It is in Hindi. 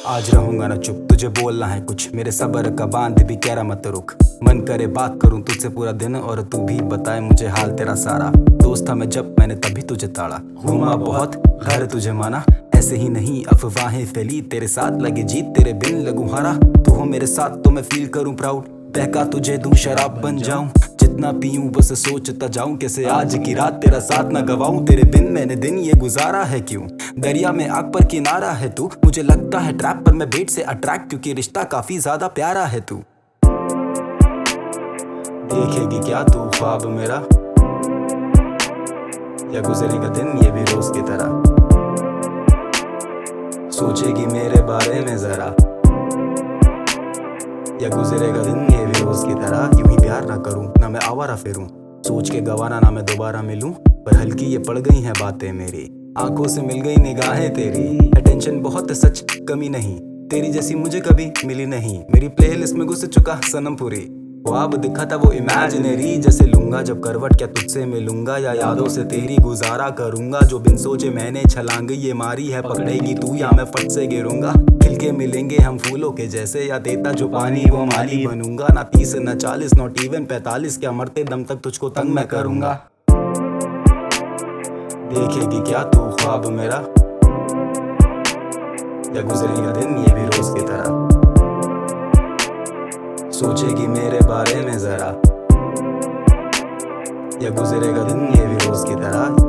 आज रहूंगा ना चुप, तुझे बोलना है कुछ, मेरे सब्र का बांध भी कह रहा मत रुक। मन करे बात करूं तुझसे पूरा दिन और तू भी बताए मुझे हाल तेरा सारा। दोस्त था मैं जब मैंने तभी तुझे ताड़ा, घूमा बहुत घर तुझे माना, ऐसे ही नहीं अफवाहें फैली, तेरे साथ लगे जीत तेरे बिन लगूं हारा। तू हो मेरे साथ तो मैं फील करूं प्राउड, बहका तुझे दूं शराब बन जाऊं, जितना पीऊं बस सोचता जाऊं कैसे आज की रात तेरा साथ ना गवाऊं। तेरे बिन मैंने दिन ये गुजारा है क्यों, दरिया में आग पर किनारा है तू, मुझे लगता है ट्रैप पर मैं बेट से अट्रैक्ट, क्योंकि रिश्ता काफी ज्यादा प्यारा है तू। देखेगी क्या तू ख्वाब मेरा, या गुजरेगा दिन ये भी रोज की तरह, सोचेगी मेरे बारे में जरा, या गुजरेगा दिन ये भी रोज की तरह। यूं ही प्यार ना करूं ना मैं आवारा फिरूं, सोच के गवाना ना मैं दोबारा मिलूं, पर हल्की ये पड़ गई हैं बातें मेरी, आंखों से मिल गई निगाहें तेरी। अटेंशन बहुत सच कमी नहीं, तेरी जैसी मुझे कभी मिली नहीं, मेरी प्लेलिस्ट में घुस चुका सनम पूरी। ख्वाब दिखा था वो इमेजिनरी, जैसे लूंगा जब करवट क्या तुझसे मिलूंगा, या यादों से तेरी गुजारा करूंगा, जो बिन सोचे मैंने छलांग ये मारी है, पकड़ेगी तू या मैं फट से गिरूंगा। खिल के मिलेंगे हम फूलों के जैसे, या देता जो पानी वो माली बनूंगा, ना 30 ना 40 नॉट इवन 45, क्या मरते दम तक तुझको तंग मैं करूंगा। देखेगी क्या तू ख्वाब मेरा, या गुजरेगा दिन ये भी रोज की तरह, सोचेगी मेरे बारे में जरा, या गुजरेगा दिन ये भी रोज की तरह।